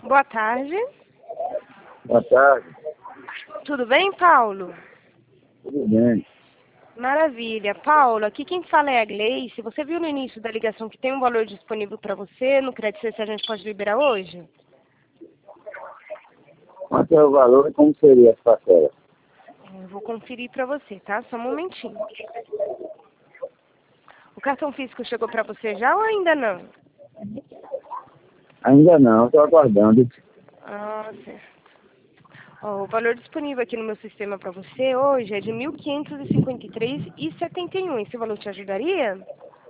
Boa tarde. Boa tarde. Tudo bem, Paulo? Tudo bem. Maravilha. Paulo, aqui quem fala é a Gleice. Você viu no início da ligação que tem um valor disponível para você no Crédito C, se a gente pode liberar hoje? Quanto é o valor e como seria as parcelas? Eu vou conferir para você, tá? Só um momentinho. O cartão físico chegou para você já ou ainda não? Ainda não, estou aguardando. Ah, certo. Ó, o valor disponível aqui no meu sistema para você hoje é de R$ 1.553,71. Esse valor te ajudaria?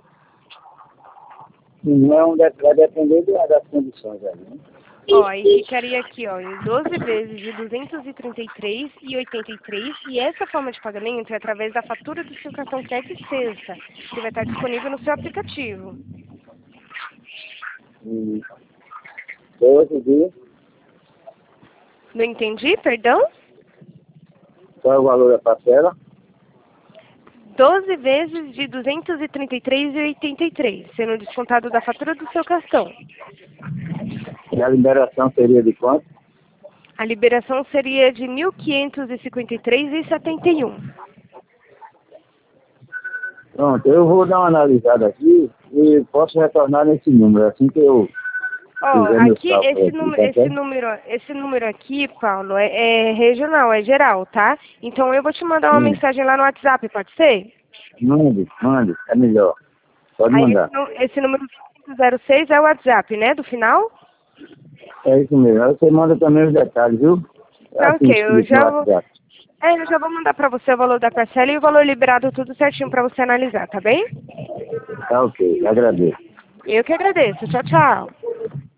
Não, vai depender das condições aí, né? Ó, aí ficaria aqui, ó, em 12 vezes de R$ 233,83. E essa forma de pagamento é através da fatura do seu cartão Crédito Sexta, que vai estar disponível no seu aplicativo. E 12 dias, Não entendi, perdão? qual é o valor da parcela? 12 vezes de R$ 233,83, sendo descontado da fatura do seu cartão. E a liberação seria de quanto? A liberação seria de R$ 1.553,71. Pronto, eu vou dar uma analisada aqui e posso retornar nesse número, assim que eu Ó, fizer meus aqui cálculos aqui, tá certo? esse número aqui, Paulo, é regional, é geral, tá? Então eu vou te mandar uma Sim, mensagem lá no WhatsApp, pode ser? mande, é melhor. Pode Aí mandar. esse número 0506 é o WhatsApp, né, do final? É isso mesmo. Aí você manda também os detalhes, viu? Tá Assim, ok, escrito no WhatsApp. eu já vou mandar pra você o valor da parcela e o valor liberado tudo certinho pra você analisar, tá bem? Tá ok, agradeço. Eu que agradeço. Tchau, tchau.